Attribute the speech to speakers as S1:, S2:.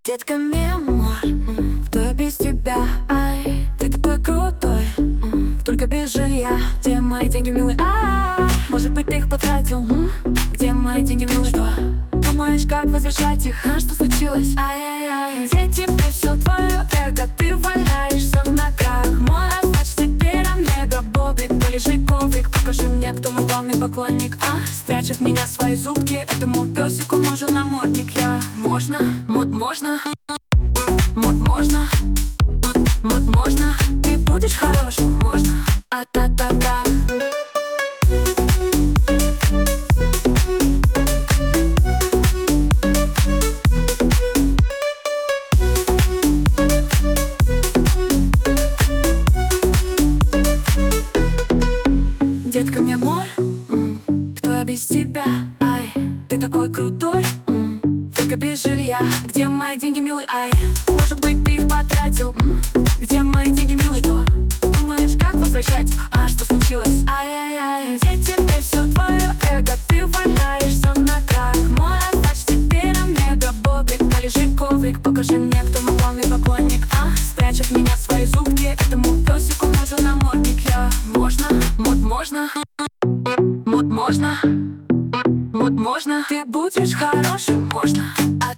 S1: Детка мемуар, кто без тебя? Ай, ты такой крутой, только без жилья. Где мои деньги, милый? Может быть, ты их потратил? Где мои деньги, милый? Что? Думаешь, как возвращать их? Что случилось? Ай-яй-яй. Где тебе все твое эго? Ты валяешься в ногах. Мой асфальт теперь мега-бобик. Полежи коврик, покажи мне, кто мой главный поклонник. Спрячь от меня свои зубки, этому песику нужен намордник. Можно, можно, можно, можно. Ты будешь хорошим, можно. А-та-та-та. Детка мне мой, кто я без тебя? Ай, ты такой крутой, только без жилья. Где мои деньги, милый? Ай, может быть, ты их потратил? Где мои деньги, милый? Что? Думаешь, как возвращать? Что случилось? Ай-яй-яй. Где тебе все твое эго? Ты валяешься в ногах. Мой асфальт теперь мега-бобик. Полежи коврик, покажи мне, кто мой главный поклонник. Спрячь от меня свои зубки, этому песику нужен намордник. Можно, можно, можно, можно. Ты будешь хорошим, можно.